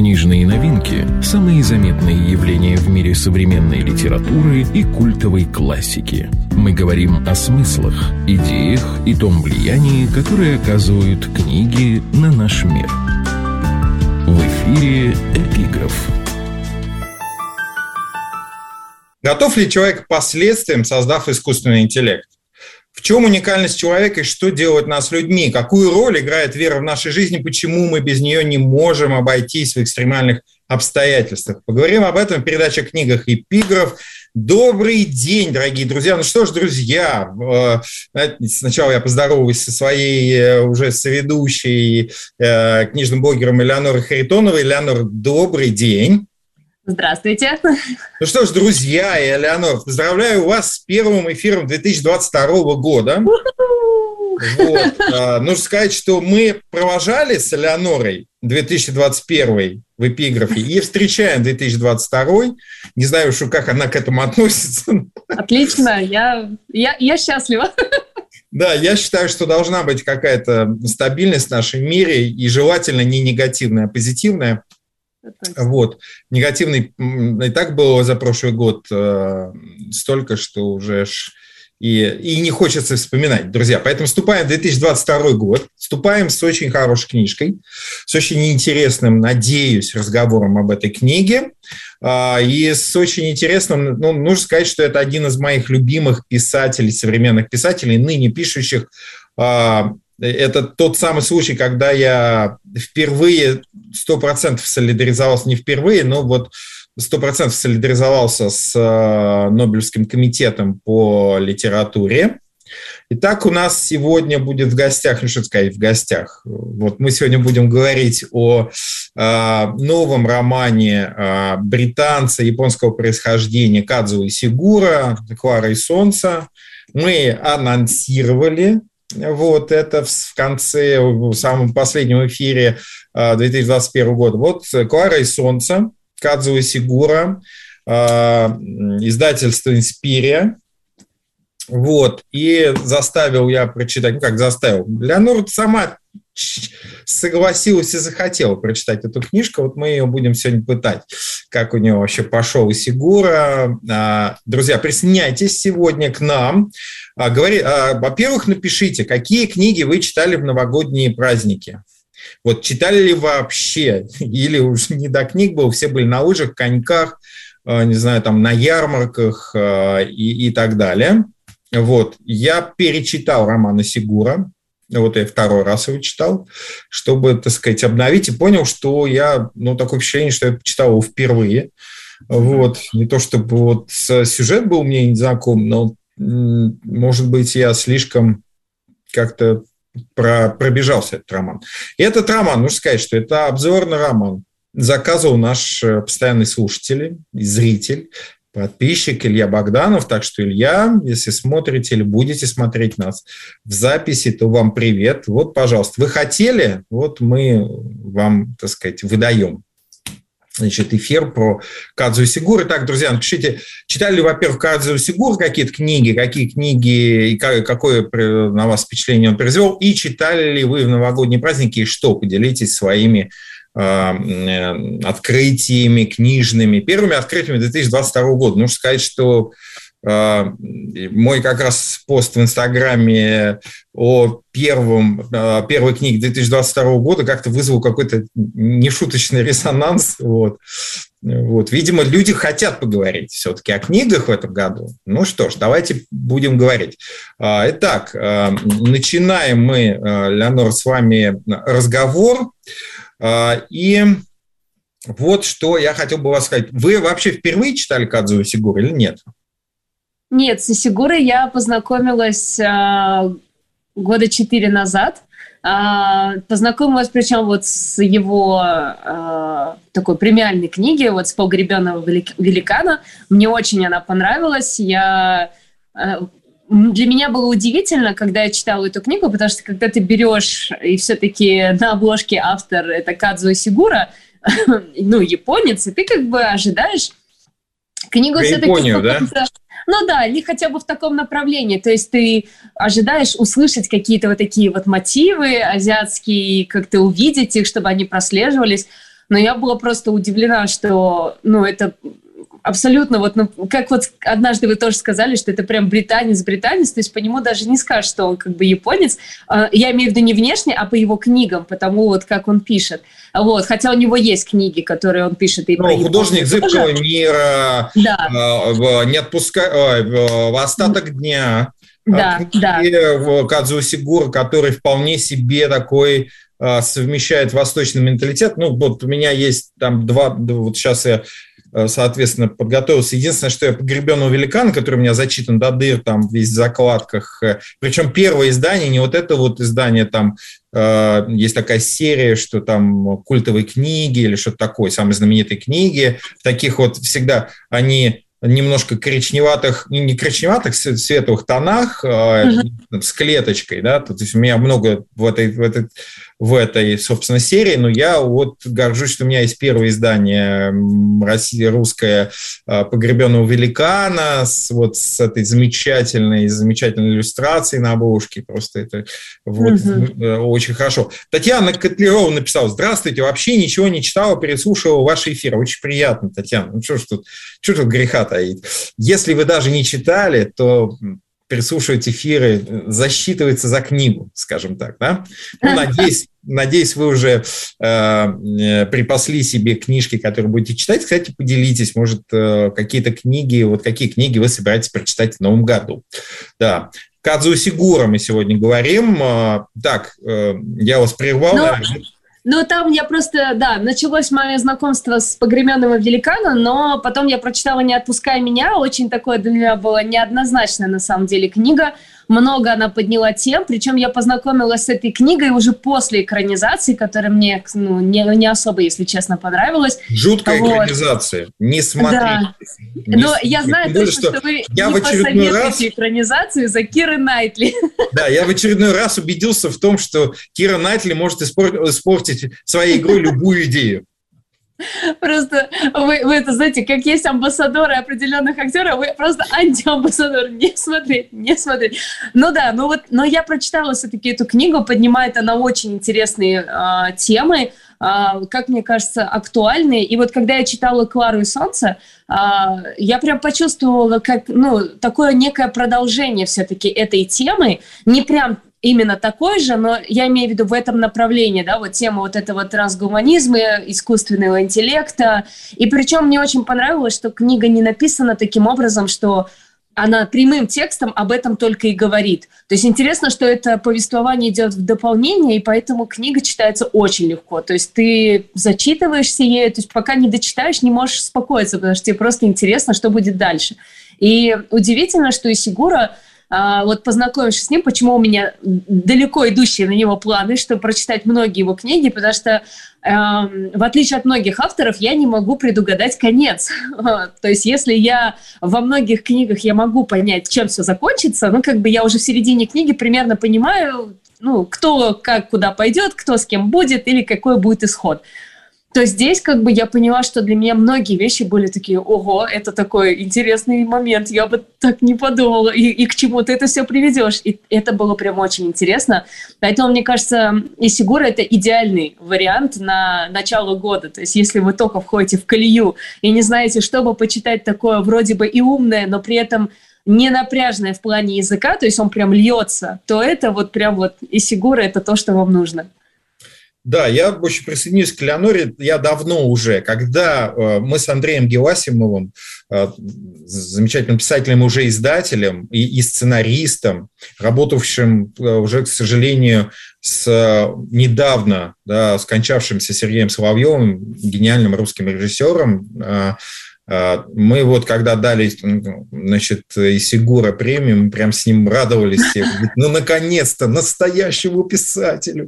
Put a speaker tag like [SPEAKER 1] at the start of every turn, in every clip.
[SPEAKER 1] Книжные новинки – самые заметные явления в мире современной литературы и культовой классики. Мы говорим о смыслах, идеях и том влиянии, которое оказывают книги на наш мир. В эфире «Эпиграф».
[SPEAKER 2] Готов ли человек к последствиям, создав искусственный интеллект? В чем уникальность человека и что делает нас людьми? Какую роль играет вера в нашей жизни? Почему мы без нее не можем обойтись в экстремальных обстоятельствах? Поговорим об этом в передаче о книгах «Эпиграф». Добрый день, дорогие друзья. Ну что ж, друзья, сначала я поздороваюсь со своей уже соведущей книжным блогером Элеонорой Харитоновой. Элеонора, добрый день.
[SPEAKER 3] Здравствуйте.
[SPEAKER 2] Ну что ж, друзья и Элеонор, поздравляю вас с первым эфиром 2022 года. Вот. Нужно сказать, что мы провожали с Элеонорой 2021 в «Эпиграфе» и встречаем 2022. Не знаю уж, как она к этому относится.
[SPEAKER 3] Отлично, я счастлива.
[SPEAKER 2] Да, я считаю, что должна быть какая-то стабильность в нашем мире, и желательно не негативная, а позитивная. Вот. Негативный и так было за прошлый год столько, что уже и не хочется вспоминать, друзья. Поэтому вступаем в 2022 год, вступаем с очень хорошей книжкой, с очень интересным, надеюсь, разговором об этой книге. И с очень интересным, нужно сказать, что это один из моих любимых писателей, современных писателей, ныне пишущих. Это тот самый случай, когда я впервые 100% солидаризовался, не впервые, но вот 100% солидаризовался с Нобелевским комитетом по литературе. Итак, у нас сегодня будет в гостях, что сказать, в гостях. Вот мы сегодня будем говорить о новом романе британца японского происхождения Кадзуо Исигуро «Клара и солнце». Мы анонсировали вот это в конце, в самом последнем эфире 2021 года. Вот «Клара и солнце», Кадзуо Исигуро, издательство «Инспирия». Вот, и заставил я прочитать, Леонора сама согласилась и захотела прочитать эту книжку, вот мы ее будем сегодня пытать, как у нее вообще пошел Исигуро. Друзья, присоединяйтесь сегодня к нам. Во-первых, напишите, какие книги вы читали в новогодние праздники. Вот читали ли вообще, или уж не до книг было, все были на лыжах, коньках, не знаю, там на ярмарках и так далее. Вот, я перечитал роман Исигуро, вот я второй раз его читал, чтобы, так сказать, обновить, и понял, что я, такое впечатление, что я читал его впервые. Вот, не то чтобы вот сюжет был мне незнаком, но, может быть, я слишком как-то пробежался этот роман. И этот роман, нужно сказать, что это обзорный роман. Заказывал наш постоянный слушатель и зритель, подписчик Илья Богданов. Так что, Илья, если смотрите или будете смотреть нас в записи, то вам привет. Вот, пожалуйста, вы хотели, вот мы вам, так сказать, выдаем. Значит, эфир про Кадзуо Исигуро. Так, друзья, напишите, читали ли, во-первых, Кадзуо Исигуро какие книги, и какое на вас впечатление он произвел, и читали ли вы в новогодние праздники, и что, поделитесь своими открытиями книжными. Первыми открытиями 2022 года. Нужно сказать, что мой как раз пост в Инстаграме о первой книге 2022 года как-то вызвал какой-то нешуточный резонанс. Вот. Видимо, люди хотят поговорить все-таки о книгах в этом году. Ну что ж, давайте будем говорить. Итак, начинаем мы, Леонор, с вами разговор. И вот что я хотел бы вас сказать. Вы вообще впервые читали Кадзуо Исигуро или нет?
[SPEAKER 3] Нет, с Исигуро я познакомилась года 4 назад. Познакомилась, причем вот с его такой премиальной книги, вот с «Погребенного великана». Мне очень она понравилась. Для меня было удивительно, когда я читала эту книгу, потому что когда ты берешь, и все-таки на обложке автор это Кадзуо Исигуро, японец, и ты как бы ожидаешь книгу все-таки...
[SPEAKER 2] Японию, да?
[SPEAKER 3] Ну да, или хотя бы в таком направлении. То есть ты ожидаешь услышать какие-то вот такие вот мотивы азиатские, как-то увидеть их, чтобы они прослеживались. но я была просто удивлена, что, ну, это абсолютно вот, ну, как вот однажды вы тоже сказали, что это прям британец, то есть по нему даже не скажешь, что он как бы японец. Я имею в виду не внешне, а по его книгам, потому вот как он пишет. Вот, хотя у него есть книги, которые он пишет и про Японию.
[SPEAKER 2] «Художник зыбкого мира», да. «Не отпускай», «В остаток дня».
[SPEAKER 3] Да, да.
[SPEAKER 2] Кадзуо Сигура, который вполне себе такой совмещает восточный менталитет. Ну, вот у меня есть там вот сейчас я, соответственно, подготовился. Единственное, что я «Погребенного великана», который у меня зачитан до дыр, там весь в закладках. Причем первое издание, не вот это вот издание, там есть такая серия, что там культовые книги или что-то такое, самые знаменитые книги. Таких вот всегда они немножко коричневатых, не коричневатых, светлых тонах, с клеточкой, да, то есть у меня много в этой, собственно, серии, но я вот горжусь, что у меня есть первое издание русское «Погребенного великана» с этой замечательной иллюстрацией на обложке, просто это вот очень хорошо. Татьяна Котлярова написала: «Здравствуйте, вообще ничего не читала, переслушивала ваши эфиры». Очень приятно, Татьяна. Ну что ж тут греха таить. Если вы даже не читали, то переслушивать эфиры засчитывается за книгу, скажем так, да? Ну, надеюсь, вы уже припасли себе книжки, которые будете читать. Кстати, поделитесь, может, какие-то книги, вот какие книги вы собираетесь прочитать в новом году. Да. Кадзуо Сигура мы сегодня говорим. Так, я вас прервал.
[SPEAKER 3] Ну, там я просто, да, началось мое знакомство с «Погребенного великана», но потом я прочитала «Не отпускай меня». Очень такое для меня была неоднозначная, на самом деле, книга. Много она подняла тем, причем я познакомилась с этой книгой уже после экранизации, которая мне не особо, если честно, понравилась.
[SPEAKER 2] Жуткая экранизация. Не смотрите.
[SPEAKER 3] Да. Но я знаю точно, что вы не посоветуете экранизацию за Киры Найтли.
[SPEAKER 2] Да, я в очередной раз убедился в том, что Кира Найтли может испортить своей игрой любую идею.
[SPEAKER 3] Просто вы это знаете, как есть амбассадоры определенных актеров, вы просто антиамбассадор. Не смотреть. Ну да, но я прочитала все-таки эту книгу, поднимает она очень интересные темы, как мне кажется, актуальные. И вот когда я читала «Клару и солнце», я прям почувствовала, как, такое некое продолжение все-таки этой темы, не прям именно такой же, но я имею в виду в этом направлении, да, вот тема вот этого трансгуманизма, искусственного интеллекта. И причем мне очень понравилось, что книга не написана таким образом, что она прямым текстом об этом только и говорит. То есть интересно, что это повествование идет в дополнение, и поэтому книга читается очень легко. То есть ты зачитываешься ею, то есть пока не дочитаешь, не можешь успокоиться, потому что тебе просто интересно, что будет дальше. И удивительно, что Исигура, вот познакомившись с ним, почему у меня далеко идущие на него планы, чтобы прочитать многие его книги, потому что, в отличие от многих авторов, я не могу предугадать конец. То есть если я во многих книгах я могу понять, чем все закончится, я уже в середине книги примерно понимаю, кто как куда пойдет, кто с кем будет или какой будет исход. То здесь я поняла, что для меня многие вещи были такие: ого, это такой интересный момент, я бы так не подумала, и к чему ты это все приведешь. И это было прям очень интересно. Поэтому, мне кажется, Исигура — это идеальный вариант на начало года. То есть если вы только входите в колею и не знаете, что бы почитать такое вроде бы и умное, но при этом не напряжное в плане языка, то есть он прям льется, то это Исигура — это то, что вам нужно.
[SPEAKER 2] Да, я очень присоединюсь к Леоноре. Я давно уже, когда мы с Андреем Геласимовым, замечательным писателем, уже издателем и сценаристом, работавшим уже, к сожалению, недавно скончавшимся Сергеем Соловьевым, гениальным русским режиссером, мы когда дали, Исигура премию, мы прям с ним радовались все. Наконец-то, настоящему писателю.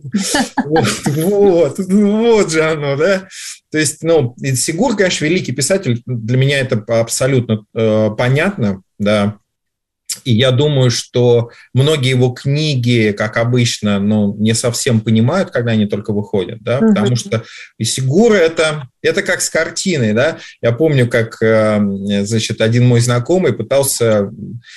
[SPEAKER 2] Вот же оно, да? То есть, Исигура, конечно, великий писатель. Для меня это абсолютно понятно, да. И я думаю, что многие его книги, как обычно, не совсем понимают, когда они только выходят, да, потому что Исигуро это как с картиной, да. Я помню, как, один мой знакомый пытался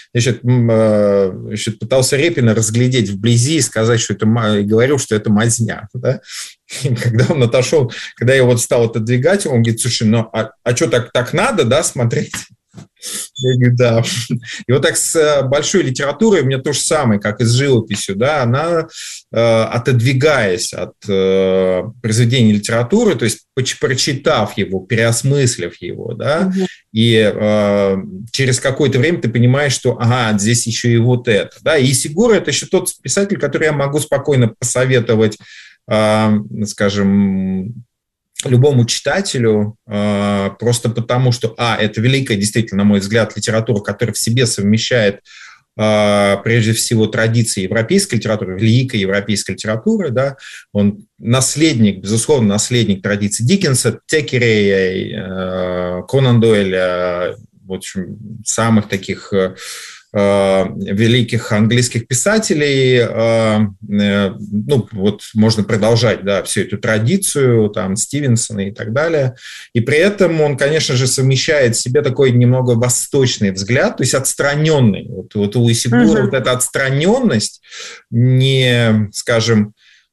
[SPEAKER 2] Репина разглядеть вблизи и сказать, что это, и говорил, что это мазня, да. И когда он отошел, когда я стал отодвигать, он говорит: слушай, а что, так надо, да, смотреть? Я говорю: да. И вот так с большой литературой у меня то же самое, как и с живописью, да, она, отодвигаясь от произведения литературы, то есть прочитав его, переосмыслив его, да, и через какое-то время ты понимаешь, что, здесь еще и вот это, да, и Исигуро – это еще тот писатель, который я могу спокойно посоветовать, скажем, любому читателю, просто потому что, это великая, действительно, на мой взгляд, литература, которая в себе совмещает, прежде всего, традиции европейской литературы, великой европейской литературы, да, он наследник, безусловно, наследник традиций Диккенса, Теккерея, Конан Дойля, в общем, самых таких великих английских писателей, можно продолжать, да, всю эту традицию, там, Стивенсона и так далее. И при этом он, конечно же, совмещает в себе такой немного восточный взгляд, то есть отстраненный. Вот у Исигуро вот эта отстраненность, не, скажем,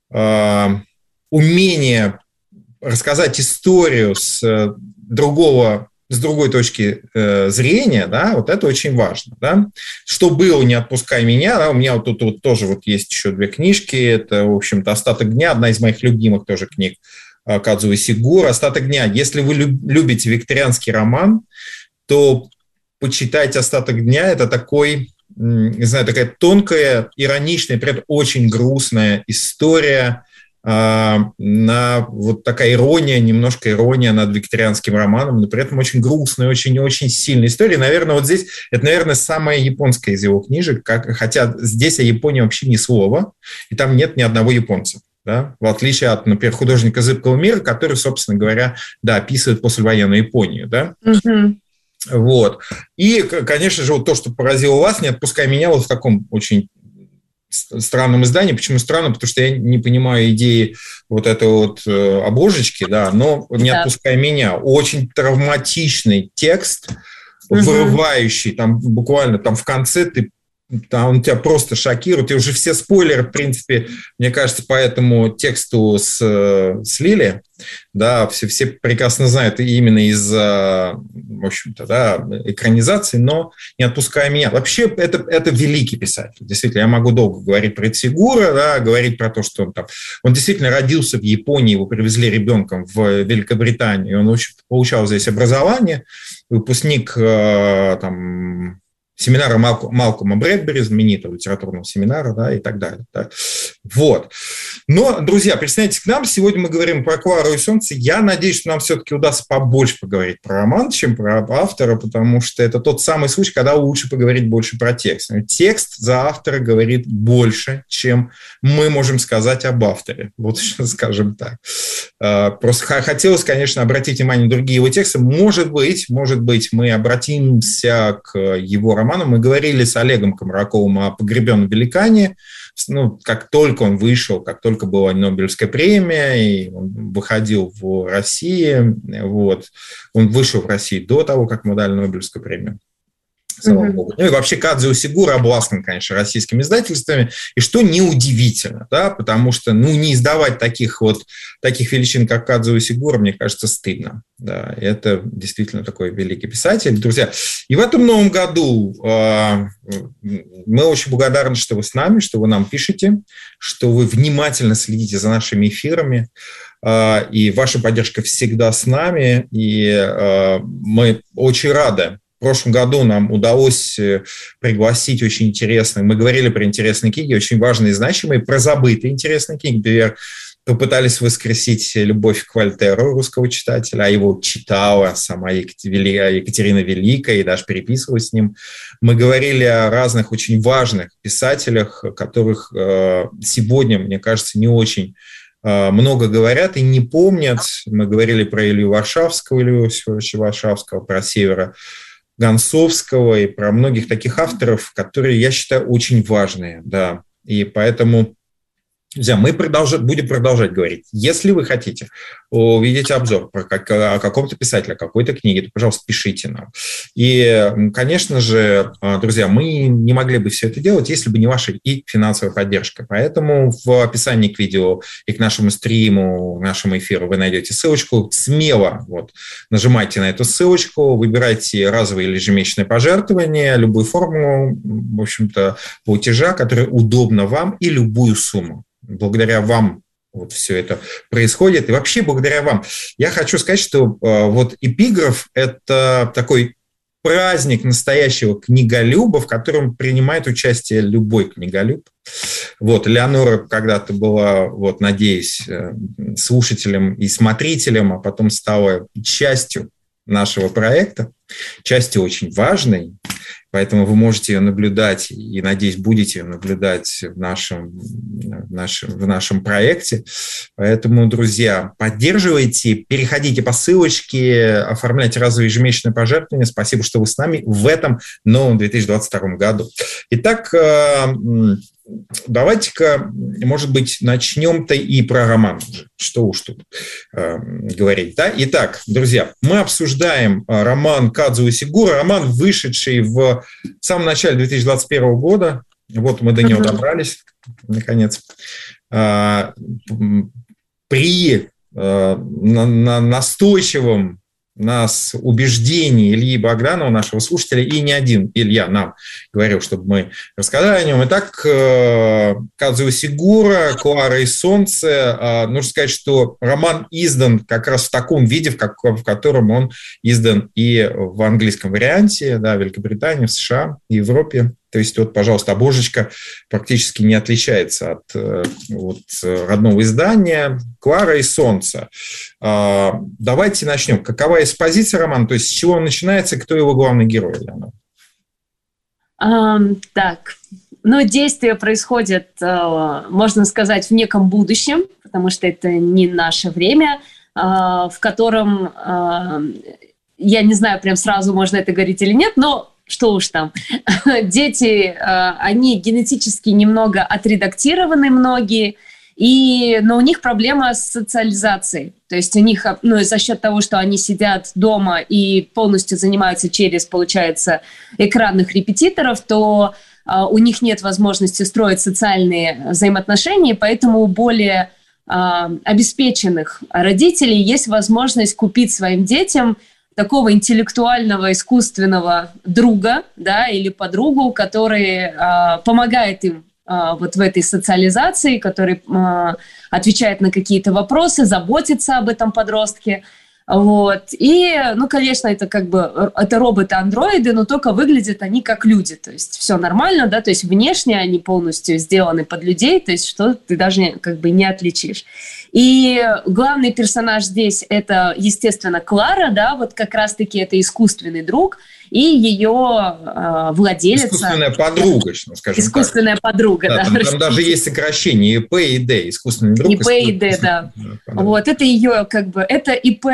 [SPEAKER 2] умение рассказать историю с другой точки зрения, да, вот это очень важно, да. Что было «Не отпускай меня», да, у меня тут тоже есть еще 2 книжки, это, в общем-то, «Остаток дня», одна из моих любимых тоже книг Кадзуо Исигуро. «Остаток дня». Если вы любите викторианский роман, то почитайте «Остаток дня», это такой, не знаю, такая тонкая, ироничная, при этом очень грустная история, такая ирония, немножко ирония над викторианским романом, но при этом очень грустная, очень сильная история. Наверное, вот здесь, это, наверное, самая японская из его книжек, хотя здесь о Японии вообще ни слова, и там нет ни одного японца. Да? В отличие от, например, «Художника зыбкого мира», который, собственно говоря, да, описывает послевоенную Японию. Да? Вот. И, конечно же, вот то, что поразило вас, «Не отпускай меня», вот в таком очень странном издании. Почему странно? Потому что я не понимаю идеи вот этой обложечки, да, но «Не отпускай меня». Очень травматичный текст, вырывающий, там буквально там в конце он тебя просто шокирует, и уже все спойлеры, в принципе, мне кажется, по этому тексту слили, да, все прекрасно знают именно из-за, в общем-то, да, экранизации, но «Не отпускай меня». Вообще, это великий писатель, действительно, я могу долго говорить про Исигуро, да, говорить про то, что он действительно родился в Японии, его привезли ребенком в Великобританию, он получал здесь образование, выпускник, семинара Малкома Брэдбери, знаменитого литературного семинара, да, и так далее. Да. Вот. Но, друзья, присоединяйтесь к нам. Сегодня мы говорим про «Клару и солнце». Я надеюсь, что нам все-таки удастся побольше поговорить про роман, чем про автора, потому что это тот самый случай, когда лучше поговорить больше про текст. Текст за автора говорит больше, чем мы можем сказать об авторе. Вот что скажем так. Просто хотелось, конечно, обратить внимание на другие его тексты. Может быть, мы обратимся к его роману. Мы говорили с Олегом Комараковым о «Погребенном великане». Как только он вышел, как только была Нобелевская премия, и он выходил в России, вот, он вышел в России до того, как ему дали Нобелевскую премию. Слава богу. И вообще Кадзуо Исигуро обласкан, конечно, российскими издательствами, и что неудивительно, да, потому что, не издавать таких величин, как Кадзуо Исигуро, мне кажется, стыдно. Да, это действительно такой великий писатель. Друзья, и в этом новом году мы очень благодарны, что вы с нами, что вы нам пишете, что вы внимательно следите за нашими эфирами, и ваша поддержка всегда с нами, и мы очень рады. В прошлом году нам удалось пригласить очень интересные, мы говорили про интересные книги, очень важные и значимые, про забытые интересные книги. Например, попытались воскресить любовь к Вольтеру, русского читателя, а его читала сама Екатерина Великая и даже переписывалась с ним. Мы говорили о разных очень важных писателях, которых сегодня, мне кажется, не очень много говорят и не помнят. Мы говорили про Илью Варшавского, Илью Варшавского, про Гонцовского и про многих таких авторов, которые, я считаю, очень важные, да. И поэтому, друзья, мы будем продолжать говорить. Если вы хотите увидеть обзор о каком-то писателе, о какой-то книге, то, пожалуйста, пишите нам. И, конечно же, друзья, мы не могли бы все это делать, если бы не ваша и финансовая поддержка. Поэтому в описании к видео и к нашему стриму, к нашему эфиру вы найдете ссылочку. Смело нажимайте на эту ссылочку, выбирайте разовые или ежемесячные пожертвования, любую форму, в общем-то, платежа, которая удобна вам, и любую сумму. Благодаря вам все это происходит. И вообще благодаря вам. Я хочу сказать, что эпиграф – это такой праздник настоящего книголюба, в котором принимает участие любой книголюб. Леонора когда-то была, надеюсь, слушателем и смотрителем, а потом стала частью нашего проекта, частью очень важной. Поэтому вы можете ее наблюдать и, надеюсь, будете ее наблюдать в нашем проекте. Поэтому, друзья, поддерживайте, переходите по ссылочке, оформляйте разовые ежемесячные пожертвования. Спасибо, что вы с нами в этом новом 2022 году. Итак, давайте-ка, может быть, начнем-то и про роман. Что уж тут говорить. Да? Итак, друзья, мы обсуждаем роман Кадзуо Исигура, роман, вышедший в самом начале 2021 года. Мы до него добрались, наконец. При настойчивом нас убеждений Ильи Богданова, нашего слушателя, и не один Илья нам говорил, чтобы мы рассказали о нем. Итак, Кадзуо Исигура, «Клара и солнце». Нужно сказать, что роман издан как раз в таком виде, в котором он издан и в английском варианте, да, в Великобритании, в США, в Европе. То есть, пожалуйста, обложечка практически не отличается от родного издания «Клара и солнце». Давайте начнем. Какова экспозиция романа? То есть, с чего он начинается, кто его главный герой?
[SPEAKER 3] Действие происходит, можно сказать, в неком будущем, потому что это не наше время, в котором, я не знаю, прям сразу можно это говорить или нет, но что уж там, дети, они генетически немного отредактированы многие, но у них проблема с социализацией. То есть у них, за счет того, что они сидят дома и полностью занимаются через, получается, экранных репетиторов, то у них нет возможности строить социальные взаимоотношения, поэтому у более обеспеченных родителей есть возможность купить своим детям такого интеллектуального, искусственного друга, да, или подругу, который помогает им в этой социализации, который отвечает на какие-то вопросы, заботится об этом подростке. И, конечно, это роботы-андроиды, но только выглядят они как люди, то есть все нормально, да, то есть внешне они полностью сделаны под людей, то есть что ты даже не отличишь. И главный персонаж здесь это, естественно, Клара, да, как раз-таки это искусственный друг и ее владелица.
[SPEAKER 2] Искусственная подруга, скажем так.
[SPEAKER 3] Искусственная подруга, да.
[SPEAKER 2] Там даже есть сокращение ИП и Д, искусственный друг.
[SPEAKER 3] ИП и Д, да. Это ее, это ИП,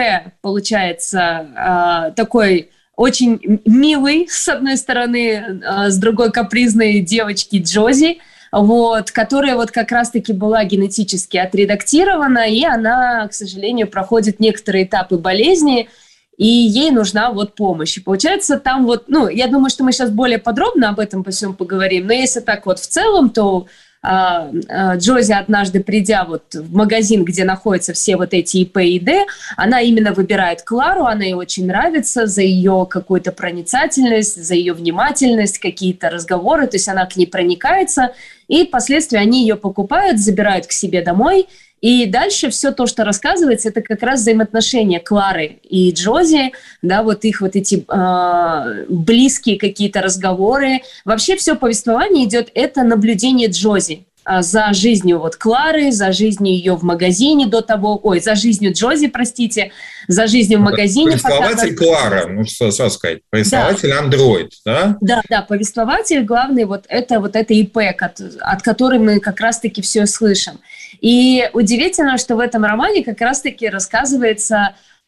[SPEAKER 3] получается, такой очень милый, с одной стороны, с другой капризной девочки Джози, которая как раз-таки была генетически отредактирована, и она, к сожалению, проходит некоторые этапы болезни, и ей нужна помощь. И получается, там я думаю, что мы сейчас более подробно об этом по всему поговорим, но если так в целом, то Джози, однажды придя в магазин, где находятся все эти ИП и Д, она именно выбирает Клару, она ей очень нравится за ее какую-то проницательность, за ее внимательность, какие-то разговоры, то есть она к ней проникается, и впоследствии они ее покупают, забирают к себе домой, и дальше все то, что рассказывается, это как раз взаимоотношения Клары и Джози, да, их эти близкие какие-то разговоры. Вообще все повествование идет, это наблюдение Джози за жизнью Клары, за жизнью ее в магазине за жизнью Джози, простите, за жизнью в магазине.
[SPEAKER 2] Повествователь Клара, что сказать, повествователь андроид, да?
[SPEAKER 3] Да, повествователь главный, это ИП, от которой мы как раз-таки все слышим. И удивительно, что в этом романе как раз-таки рассказывается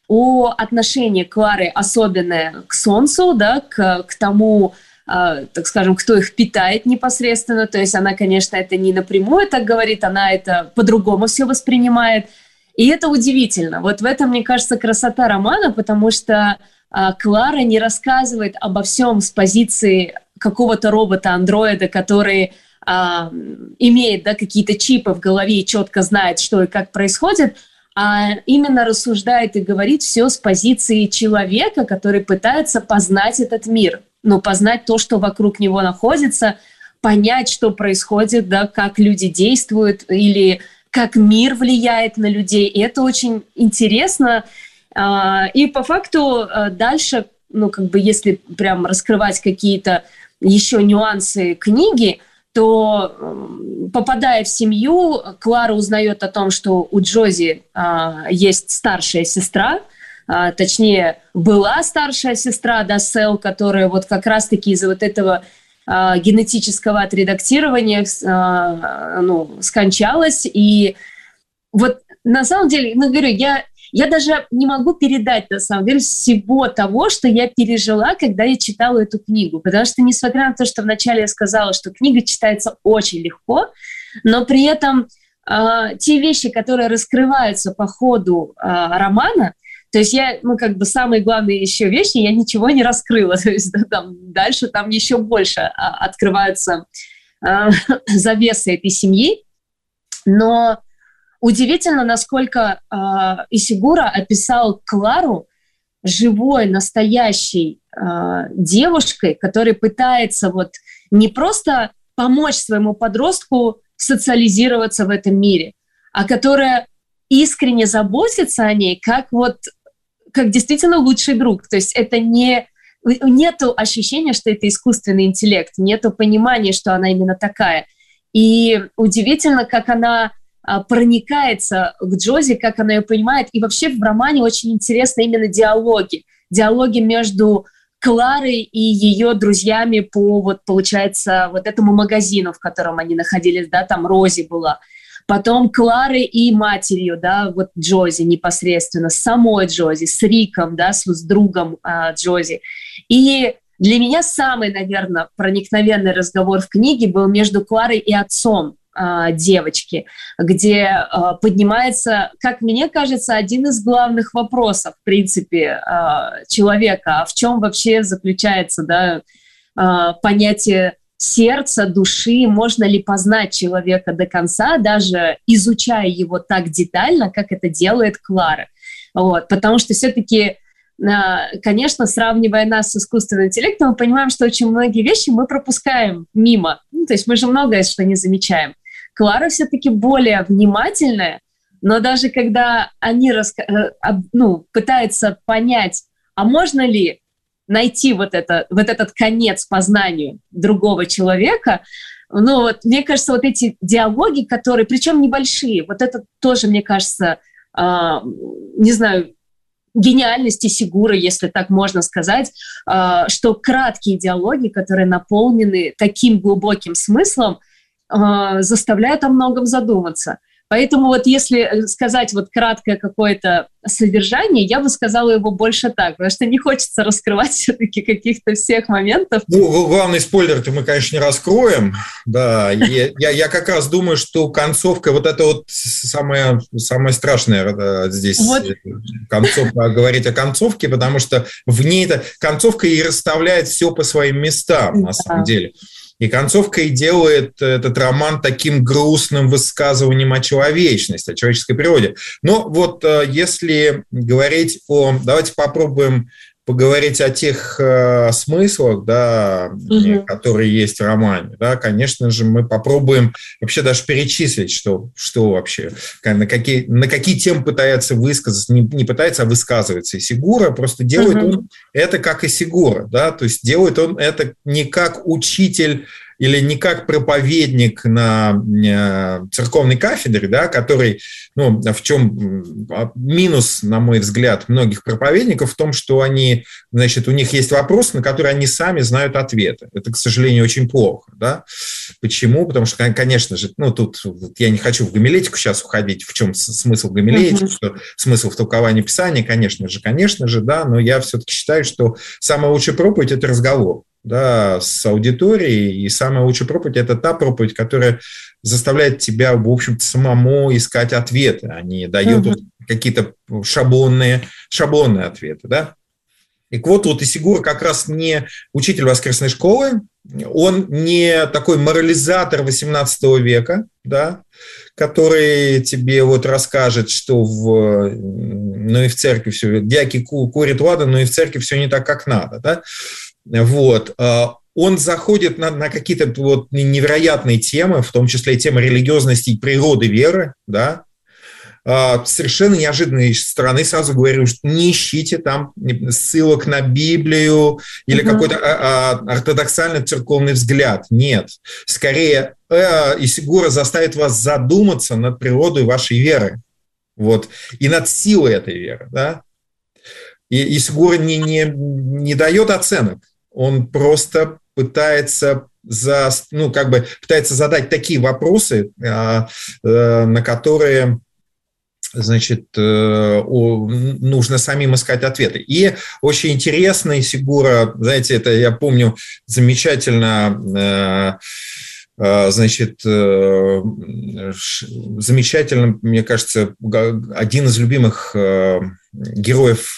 [SPEAKER 3] о отношении Клары особенное к Солнцу, да, к тому, так скажем, кто их питает непосредственно. То есть она, конечно, это не напрямую так говорит, она это по-другому все воспринимает. И это удивительно. Вот в этом, мне кажется, красота романа, потому что Клара не рассказывает обо всем с позиции какого-то робота-андроида, который имеет, да, какие-то чипы в голове и четко знает, что и как происходит, а именно рассуждает и говорит все с позиции человека, который пытается познать этот мир, познать то, что вокруг него находится, понять, что происходит, да, как люди действуют или как мир влияет на людей. И это очень интересно. И по факту дальше, если прям раскрывать какие-то еще нюансы книги, то, попадая в семью, Клара узнает о том, что у Джози есть старшая сестра, точнее, была старшая сестра, да, Сэл, которая вот как раз-таки из-за вот этого генетического отредактирования скончалась. И вот на самом деле, говорю, я даже не могу передать, на самом деле, всего того, что я пережила, когда я читала эту книгу. Потому что, несмотря на то, что вначале я сказала, что книга читается очень легко, но при этом те вещи, которые раскрываются по ходу романа, то есть я, самые главные еще вещи, я ничего не раскрыла. То есть дальше там еще больше открываются завесы этой семьи. Но удивительно, насколько Исигура описал Клару живой, настоящей девушкой, которая пытается не просто помочь своему подростку социализироваться в этом мире, а которая искренне заботится о ней как действительно лучший друг. То есть это нету ощущения, что это искусственный интеллект, нету понимания, что она именно такая. И удивительно, как она проникается к Джози, как она ее понимает. И вообще в романе очень интересны именно диалоги. Диалоги между Кларой и ее друзьями по, получается, этому магазину, в котором они находились, да, там Рози была. Потом Клары и матерью, да, Джози непосредственно, с самой Джози, с Риком, да, с другом Джози. И для меня самый, наверное, проникновенный разговор в книге был между Кларой и отцом девочки, где поднимается, как мне кажется, один из главных вопросов, в принципе, человека. А в чем вообще заключается, да, понятие сердца, души? Можно ли познать человека до конца, даже изучая его так детально, как это делает Клара? Потому что все-таки, конечно, сравнивая нас с искусственным интеллектом, мы понимаем, что очень многие вещи мы пропускаем мимо. То есть мы же многое что не замечаем. Клара все-таки более внимательная, но даже когда они пытаются понять, а можно ли найти этот конец познанию другого человека, мне кажется, эти диалоги, которые, причем небольшие, это тоже, мне кажется, не знаю, гениальность Исигуры, если так можно сказать, что краткие диалоги, которые наполнены таким глубоким смыслом, заставляют о многом задуматься. Поэтому если сказать краткое какое-то содержание, я бы сказала его больше так, потому что не хочется раскрывать все-таки каких-то всех моментов.
[SPEAKER 2] Главный спойлер-то мы, конечно, не раскроем. Да, я как раз думаю, что концовка, это самое страшное здесь, концовка, говорить о концовке, потому что в ней концовка и расставляет все по своим местам, на самом деле. И концовка и делает этот роман таким грустным высказыванием о человечности, о человеческой природе. Но если говорить давайте попробуем поговорить о тех смыслах, да, которые есть в романе. Да, конечно же, мы попробуем вообще даже перечислить, что вообще, на какие темы пытается высказаться, не пытается, а высказывается Исигура, просто делает он это как Исигура, да, то есть делает он это не как учитель или не как проповедник на церковной кафедре, да, который, ну, в чем минус, на мой взгляд, многих проповедников в том, что они, значит, у них есть вопросы, на которые они сами знают ответы. Это, к сожалению, очень плохо, да. Почему? Потому что, конечно же, ну, тут я не хочу в гомилетику сейчас уходить, в чем смысл гомилетики, что смысл в толковании Писания, конечно же, да, но я все-таки считаю, что самая лучшая проповедь – это разговор, да, с аудиторией, и самая лучшая проповедь – это та проповедь, которая заставляет тебя, в общем-то, самому искать ответы, а не дает какие-то шаблонные ответы, да. И вот Исигура как раз не учитель воскресной школы, он не такой морализатор XVIII века, да, который тебе вот расскажет, что ну и в церкви все, дьяки курят ладан, но и в церкви все не так, как надо, да. Вот. Он заходит на какие-то вот невероятные темы, в том числе и темы религиозности и природы веры, да, совершенно неожиданной стороны. Сразу говорю, что не ищите там ссылок на Библию или какой-то ортодоксальный церковный взгляд. Нет. Скорее, Исигура заставит вас задуматься над природой вашей веры. Вот. И над силой этой веры. Да? И Исигура не дает оценок. Он просто пытается пытается задать такие вопросы, на которые, значит, нужно самим искать ответы. И очень интересная Исигура, знаете, это я помню замечательно, мне кажется, один из любимых героев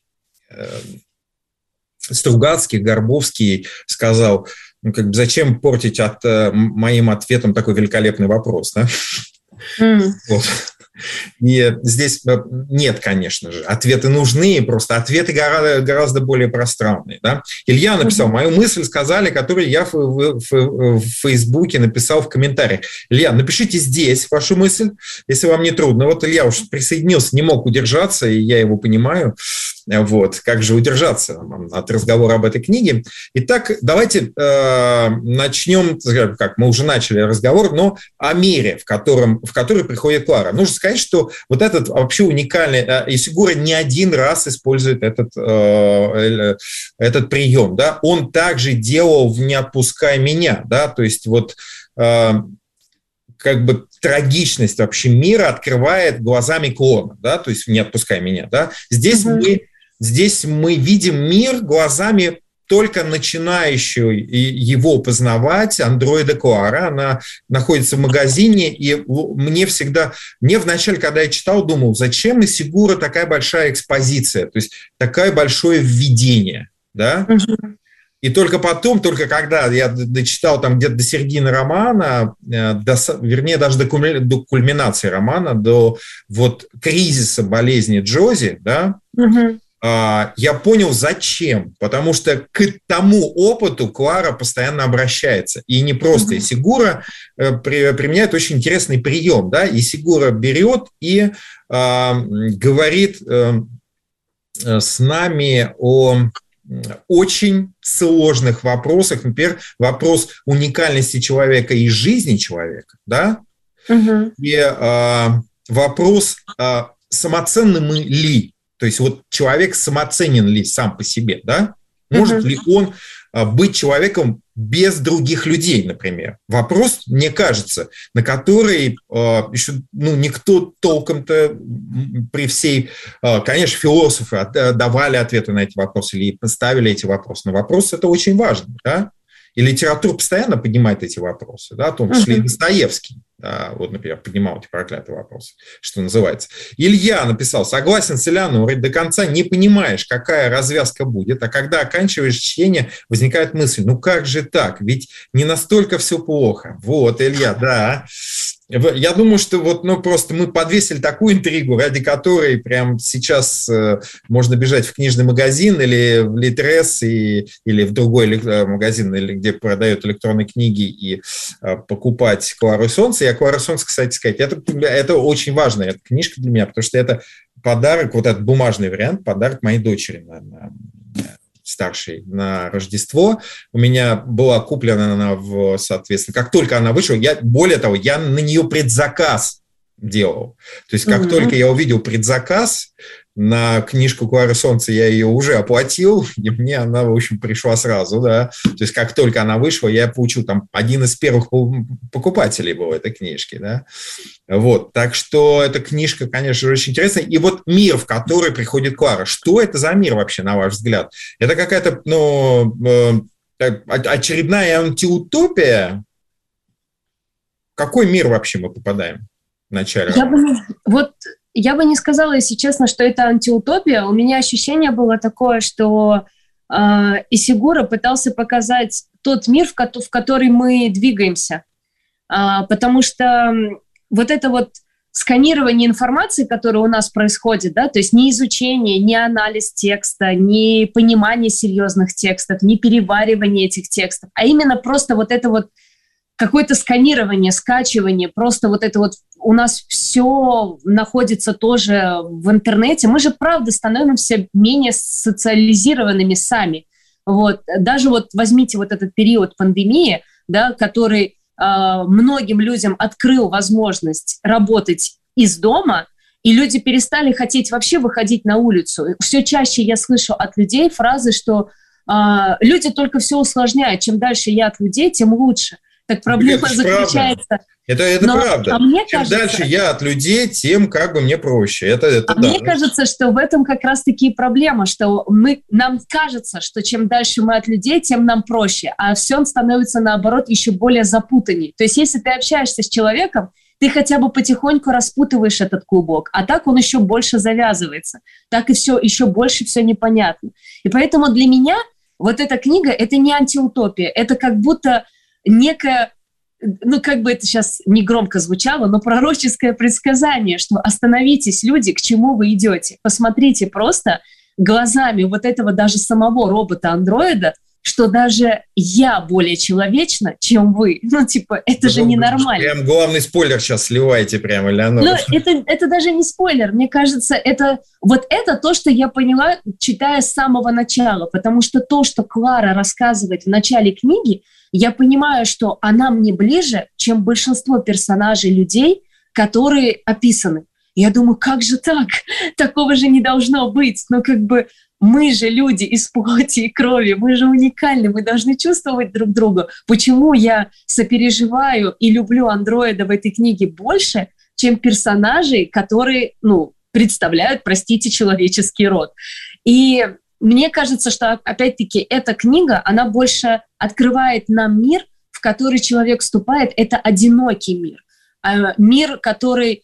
[SPEAKER 2] Стругацкий, Горбовский сказал, ну, как бы, зачем портить моим ответом такой великолепный вопрос, да? Вот. И здесь нет, конечно же, ответы нужны, просто ответы гораздо более пространные. Да? Илья написал, мою мысль сказали, которую я в Фейсбуке написал в комментариях. Илья, напишите здесь вашу мысль, если вам не трудно. Вот Илья уж присоединился, не мог удержаться, и я его понимаю. Вот, как же удержаться от разговора об этой книге. Итак, давайте начнем, как мы уже начали разговор, но о мире, в который приходит Клара. Нужно сказать, что вот этот вообще уникальный, Исигура не один раз использует этот прием, да, он также делал в «Не отпускай меня», да, то есть вот как бы трагичность вообще мира открывает глазами клона, да, то есть «Не отпускай меня», да, Здесь мы видим мир глазами только начинающую его познавать андроида Клара. Она находится в магазине, и мне вначале, когда я читал, думал, зачем Исигура такая большая экспозиция, то есть такое большое введение, да? И только потом, когда я дочитал там где-то до середины романа, вернее, даже до кульминации романа, до вот кризиса болезни Джози, да, я понял, зачем. Потому что к тому опыту Клара постоянно обращается. И не просто Исигура применяет очень интересный прием. Да? Исигура берет и говорит с нами о очень сложных вопросах. Например, вопрос уникальности человека и жизни человека. Да? И вопрос, самоценны мы ли. То есть вот человек самоценен ли сам по себе, да? Может ли он быть человеком без других людей, например? Вопрос, мне кажется, на который еще никто толком-то при всей... Конечно, философы давали ответы на эти вопросы или поставили эти вопросы, но вопрос это очень важный, да? И литература постоянно поднимает эти вопросы, да, в том числе и Достоевский. Вот, например, поднимал эти проклятые вопросы, что называется. Илья написал, согласен с Ильяном, говорит, до конца не понимаешь, какая развязка будет, а когда оканчиваешь чтение, возникает мысль, ну как же так, ведь не настолько все плохо. Вот, Илья, да. Я думаю, что вот, просто мы подвесили такую интригу, ради которой прямо сейчас можно бежать в книжный магазин или в Литрес, или в другой магазин, или где продают электронные книги, и покупать «Клару и солнце». И «Клара и солнце», кстати сказать, это очень важная книжка для меня, потому что это подарок, вот этот бумажный вариант, подарок моей дочери на старшей на Рождество. У меня была куплена она, соответственно, как только она вышла, более того, я на нее предзаказ делал. То есть как только я увидел предзаказ на книжку «Клары Солнца», я ее уже оплатил, и мне она, в общем, пришла сразу, да. То есть как только она вышла, я получил там один из первых покупателей был этой книжки, да. Вот, так что эта книжка, конечно, очень интересная. И вот мир, в который приходит Клара, что это за мир вообще, на ваш взгляд? Это какая-то, очередная антиутопия? В какой мир вообще мы попадаем в начале?
[SPEAKER 3] Я бы не сказала, если честно, что это антиутопия. У меня ощущение было такое, что Исигуро пытался показать тот мир, в который мы двигаемся. Потому что вот это вот сканирование информации, которое у нас происходит, да, то есть не изучение, не анализ текста, не понимание серьезных текстов, не переваривание этих текстов, а именно просто вот это вот какое-то сканирование, скачивание, просто вот это вот у нас все находится тоже в интернете. Мы же, правда, становимся менее социализированными сами. Вот. Даже вот возьмите вот этот период пандемии, да, который многим людям открыл возможность работать из дома, и люди перестали хотеть вообще выходить на улицу. Все чаще я слышу от людей фразы, что люди только все усложняют. Чем дальше я от людей, тем лучше. Так проблема заключается...
[SPEAKER 2] Это правда. Чем дальше я от людей, тем как бы мне проще.
[SPEAKER 3] Мне кажется, что в этом как раз-таки и проблема, что нам кажется, что чем дальше мы от людей, тем нам проще, а все становится, наоборот, еще более запутаннее. То есть если ты общаешься с человеком, ты хотя бы потихоньку распутываешь этот клубок, а так он еще больше завязывается, так и все, еще больше все непонятно. И поэтому для меня вот эта книга – это не антиутопия, это как будто некая... как бы это сейчас не громко звучало, но пророческое предсказание, что остановитесь, люди, к чему вы идете. Посмотрите просто глазами вот этого даже самого робота-андроида, что даже я более человечна, чем вы. Это же ненормально.
[SPEAKER 2] Прям главный спойлер сейчас сливаете прямо, Элеонора.
[SPEAKER 3] Это даже не спойлер. Мне кажется, это то, что я поняла, читая с самого начала. Потому что то, что Клара рассказывает в начале книги, я понимаю, что она мне ближе, чем большинство персонажей людей, которые описаны. Я думаю, как же так? Такого же не должно быть. Мы же люди из плоти и крови, мы же уникальны, мы должны чувствовать друг друга. Почему я сопереживаю и люблю андроида в этой книге больше, чем персонажей, которые, представляют, простите, человеческий род? И мне кажется, что, опять-таки, эта книга, она больше открывает нам мир, в который человек вступает. Это одинокий мир. Мир, который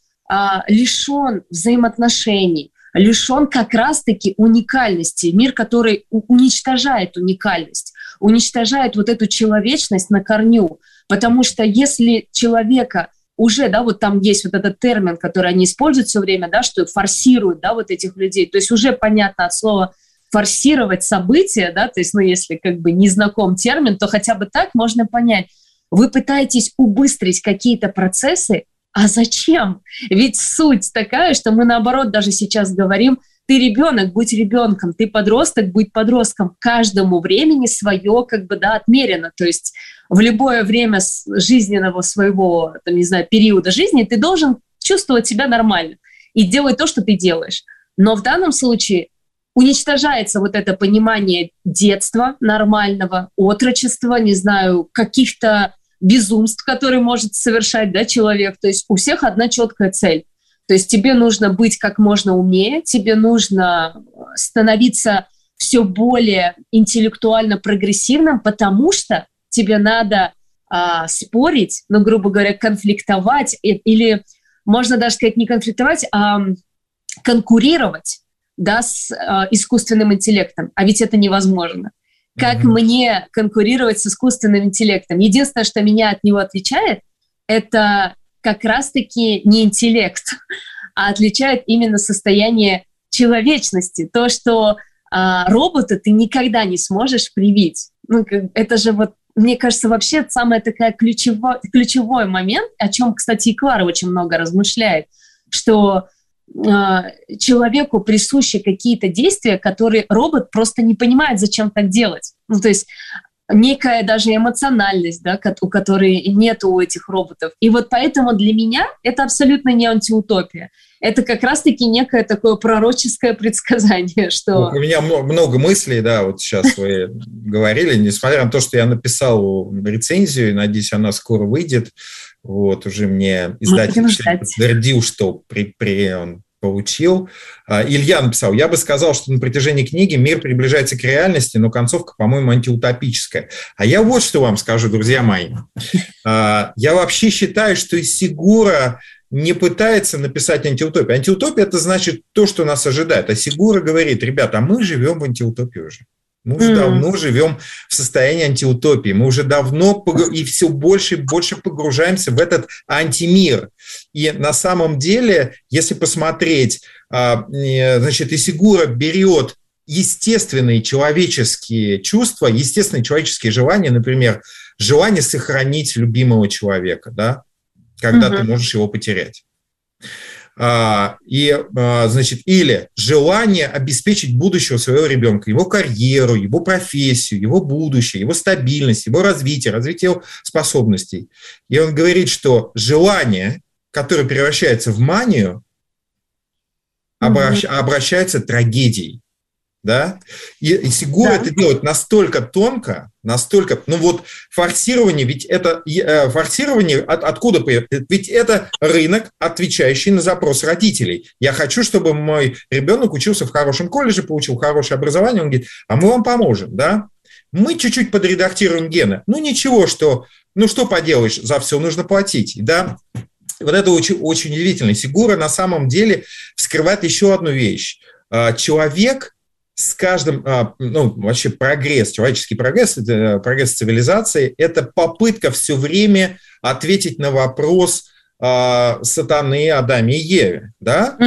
[SPEAKER 3] лишен взаимоотношений, лишен как раз-таки уникальности. Мир, который уничтожает уникальность, уничтожает вот эту человечность на корню. Потому что если человека уже, там есть вот этот термин, который они используют все время, что форсируют, вот этих людей. То есть уже понятно от слова форсировать события, то есть, если не знаком термин, то хотя бы так можно понять. Вы пытаетесь убыстрить какие-то процессы, а зачем? Ведь суть такая, что мы наоборот даже сейчас говорим, ты ребенок, будь ребенком, ты подросток, будь подростком. Каждому времени свое отмерено. То есть в любое время жизненного своего, периода жизни ты должен чувствовать себя нормально и делать то, что ты делаешь. Но в данном случае уничтожается вот это понимание детства нормального, отрочества, каких-то безумств, которые может совершать человек. То есть у всех одна четкая цель. То есть тебе нужно быть как можно умнее, тебе нужно становиться все более интеллектуально прогрессивным, потому что тебе надо спорить, грубо говоря, конфликтовать, или можно даже сказать не конфликтовать, а конкурировать с искусственным интеллектом. А ведь это невозможно. Как мне конкурировать с искусственным интеллектом? Единственное, что меня от него отличает, это как раз-таки не интеллект, а отличает именно состояние человечности. То, что робота ты никогда не сможешь привить. Это же мне кажется, вообще самый ключевой момент, о чем, кстати, и Клара очень много размышляет, что человеку присущи какие-то действия, которые робот просто не понимает, зачем так делать. Ну, то есть некая даже эмоциональность, да, у которой нет у этих роботов. И вот поэтому для меня это абсолютно не антиутопия. Это как раз-таки некое такое пророческое предсказание, что...
[SPEAKER 2] У меня много мыслей, да, вот сейчас вы говорили, несмотря на то, что я написал рецензию, надеюсь, она скоро выйдет, вот, уже мне издатель подтвердил, что он получил. Илья написал: я бы сказал, что на протяжении книги мир приближается к реальности, но концовка, по-моему, антиутопическая. А я вот что вам скажу, друзья мои. Я вообще считаю, что Исигуро не пытается написать антиутопию. Антиутопия – это значит то, что нас ожидает. А Исигуро говорит: ребята, а мы живем в антиутопии уже. Мы уже давно живем в состоянии антиутопии. Мы уже давно и все больше и больше погружаемся в этот антимир. И на самом деле, если посмотреть, значит, Исигуро берет естественные человеческие чувства, естественные человеческие желания, например, желание сохранить любимого человека, да, когда ты можешь его потерять. Значит, или желание обеспечить будущего своего ребенка, его карьеру, его профессию, его будущее, его стабильность, его развитие его способностей. И он говорит, что желание, которое превращается в манию, обращается трагедией. Да? И Исигуро это делает настолько тонко, настолько... Ну вот форсирование, ведь это... Форсирование откуда появляется? Ведь это рынок, отвечающий на запрос родителей. Я хочу, чтобы мой ребенок учился в хорошем колледже, получил хорошее образование. Он говорит: а мы вам поможем, да? Мы чуть-чуть подредактируем гены. Ну ничего, что... Ну что поделаешь, за все нужно платить, да? Вот это очень, очень удивительно. Исигуро на самом деле вскрывает еще одну вещь. Человек... С каждым, вообще прогресс, человеческий прогресс, прогресс цивилизации – это попытка все время ответить на вопрос сатаны, Адаме и Еве. Да?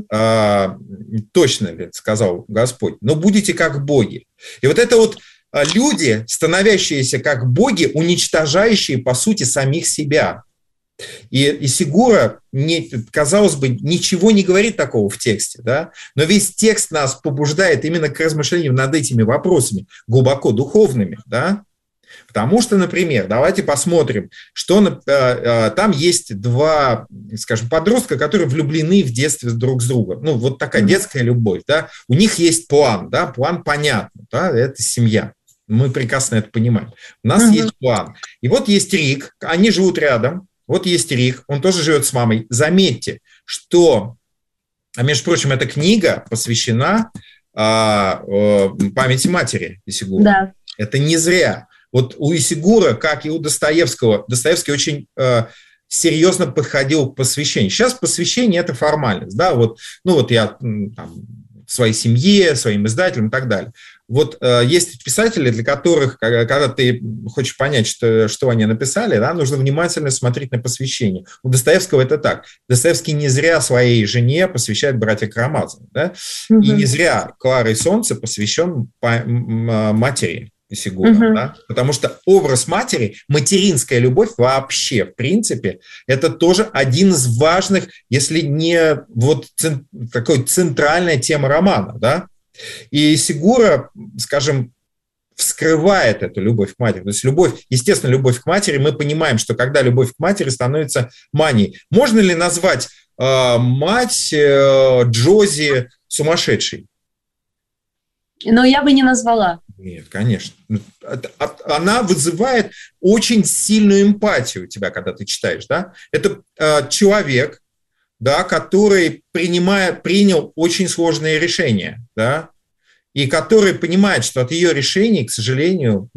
[SPEAKER 2] Точно ли сказал Господь? Но будете как боги. И вот это вот люди, становящиеся как боги, уничтожающие, по сути, самих себя. И Исигуро, казалось бы, ничего не говорит такого в тексте, да? Но весь текст нас побуждает именно к размышлению над этими вопросами, глубоко духовными, да? Потому что, например, давайте посмотрим, что там есть два, скажем, подростка, которые влюблены в детстве друг с другом. Ну, вот такая детская любовь, да? У них есть план, да? План понятно, да? Это семья. Мы прекрасно это понимаем. У нас есть план. И вот есть Рик, они живут рядом. Вот есть Рик, он тоже живет с мамой. Заметьте, что, между прочим, эта книга посвящена памяти матери Исигуро. Да. Это не зря. Вот у Исигуро, как и у Достоевского, Достоевский очень серьезно подходил к посвящению. Сейчас посвящение – это формальность. Да? Вот, я там, своей семье, своим издателям и так далее. Вот есть писатели, для которых, когда ты хочешь понять, что они написали, да, нужно внимательно смотреть на посвящение. У Достоевского это так. Достоевский не зря своей жене посвящает «Братья Карамазовы». Да? И не зря «Клара и солнце» посвящен матери Исигуро. Да? Потому что образ матери, материнская любовь вообще, в принципе, это тоже один из важных, если не вот такой центральная тема романа, да? И Исигуро, скажем, вскрывает эту любовь к матери. То есть естественно, любовь к матери, мы понимаем, что когда любовь к матери становится манией. Можно ли назвать мать Джози сумасшедшей?
[SPEAKER 3] Но я бы не назвала.
[SPEAKER 2] Нет, конечно. Она вызывает очень сильную эмпатию у тебя, когда ты читаешь. Да? Это человек, да, который принял очень сложные решения, да, и который понимает, что от ее решений, к сожалению,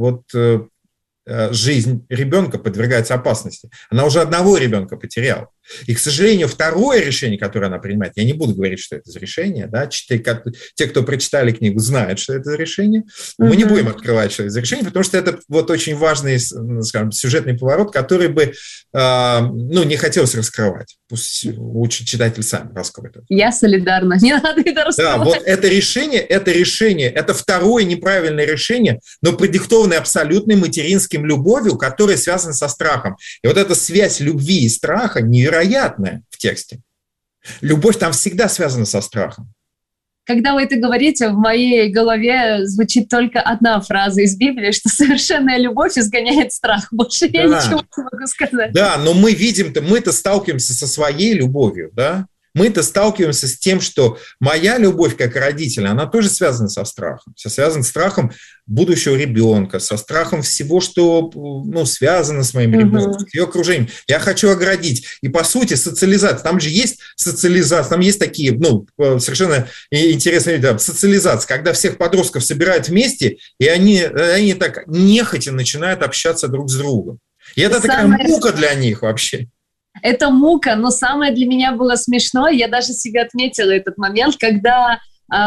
[SPEAKER 2] жизнь ребенка подвергается опасности. Она уже одного ребенка потеряла. И, к сожалению, второе решение, которое она принимает, я не буду говорить, что это за решение, да, те, кто прочитали книгу, знают, что это за решение. Мы не будем открывать, что это за решение, потому что это вот очень важный, скажем, сюжетный поворот, который бы, не хотелось раскрывать. Пусть лучше читатель сам раскроет.
[SPEAKER 3] Я солидарна, не надо это раскрывать.
[SPEAKER 2] Да, вот это решение, это второе неправильное решение, но продиктованное абсолютной материнским любовью, которая связана со страхом. И вот эта связь любви и страха невероятная в тексте. Любовь там всегда связана со страхом.
[SPEAKER 3] Когда вы это говорите, в моей голове звучит только одна фраза из Библии, что совершенная любовь изгоняет страх. Больше я ничего не могу сказать.
[SPEAKER 2] Да, но мы видим-то, мы-то сталкиваемся со своей любовью, да? Мы-то сталкиваемся с тем, что моя любовь как родителя, она тоже связана со страхом. Связана с страхом будущего ребенка, со страхом всего, что связано с моим ребенком, с ее окружением. Я хочу оградить. И, по сути, социализация. Там же есть социализация, там есть такие совершенно интересные люди. Социализация, когда всех подростков собирают вместе, и они так нехотя начинают общаться друг с другом. И это такая мука для них вообще.
[SPEAKER 3] Это мука, но самое для меня было смешное, я даже себе отметила этот момент, когда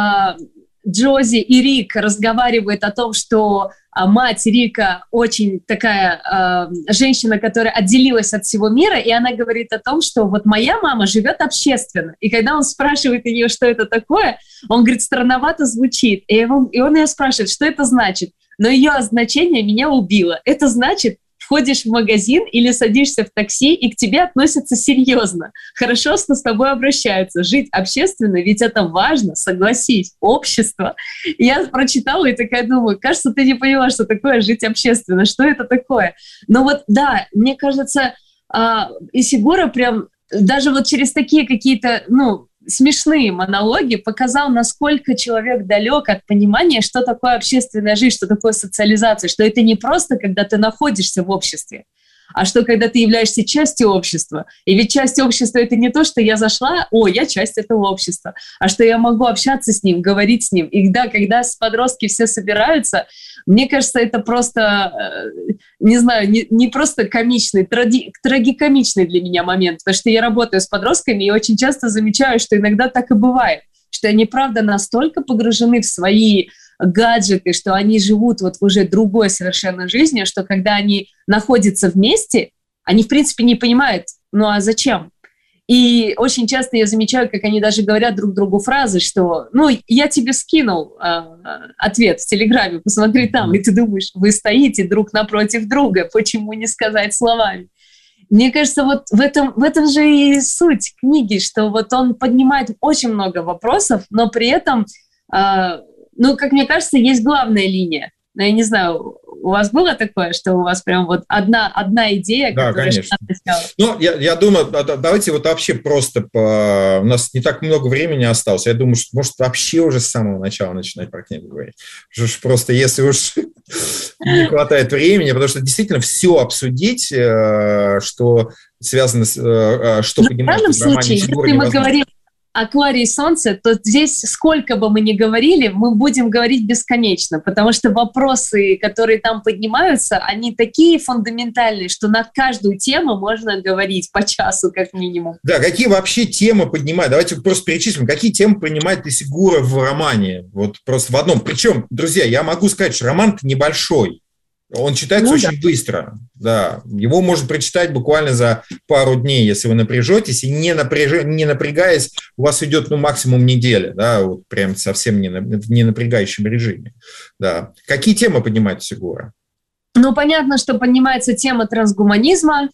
[SPEAKER 3] Джози и Рик разговаривают о том, что мать Рика очень такая женщина, которая отделилась от всего мира, и она говорит о том, что вот моя мама живет общественно. И когда он спрашивает у нее, что это такое, он говорит, странновато звучит. И он ее спрашивает, что это значит. Но ее значение меня убило. Это значит, входишь в магазин или садишься в такси, и к тебе относятся серьезно. Хорошо, что с тобой обращаются. Жить общественно, ведь это важно, согласись, общество. Я прочитала и такая думаю, кажется, ты не поняла, что такое жить общественно, что это такое. Но вот да, мне кажется, Исигура прям даже вот через такие какие-то, смешные монологи показал, насколько человек далек от понимания, что такое общественная жизнь, что такое социализация, что это не просто, когда ты находишься в обществе, а что когда ты являешься частью общества. И ведь часть общества — это не то, что я зашла, я часть этого общества, а что я могу общаться с ним, говорить с ним. И да, когда подростки все собираются, мне кажется, это просто, не знаю, не просто комичный, трагикомичный для меня момент, потому что я работаю с подростками и очень часто замечаю, что иногда так и бывает, что они, правда, настолько погружены в свои гаджеты, что они живут вот в уже другой совершенно жизнью, что когда они находятся вместе, они, в принципе, не понимают, а зачем? И очень часто я замечаю, как они даже говорят друг другу фразы, что, я тебе скинул ответ в Телеграме, посмотри там, и ты думаешь, вы стоите друг напротив друга, почему не сказать словами? Мне кажется, вот в этом же и суть книги, что вот он поднимает очень много вопросов, но при этом, как мне кажется, есть главная линия. Но я не знаю, у вас было такое, что у вас прям вот одна идея,
[SPEAKER 2] да,
[SPEAKER 3] которая...
[SPEAKER 2] конечно. Я думаю, давайте вот вообще просто... У нас не так много времени осталось. Я думаю, что может вообще уже с самого начала начинать про книгу говорить. Просто если уж не хватает времени, потому что действительно все обсудить, что связано с... что понимаешь в романе «Исигура»
[SPEAKER 3] если мы говорим о Кларе и Солнце, то здесь сколько бы мы ни говорили, мы будем говорить бесконечно, потому что вопросы, которые там поднимаются, они такие фундаментальные, что на каждую тему можно говорить по часу как минимум.
[SPEAKER 2] Да, какие вообще темы поднимают? Давайте просто перечислим, какие темы принимает Исигура в романе, вот просто в одном. Причем, друзья, я могу сказать, что роман-то небольшой. Он читается очень быстро, да. Его можно прочитать буквально за пару дней, если вы напряжетесь, и не напрягаясь, у вас идет максимум неделя, да, вот прям совсем в ненапрягающем режиме, да. Какие темы поднимает Исигура?
[SPEAKER 3] Понятно, что поднимается тема трансгуманизма,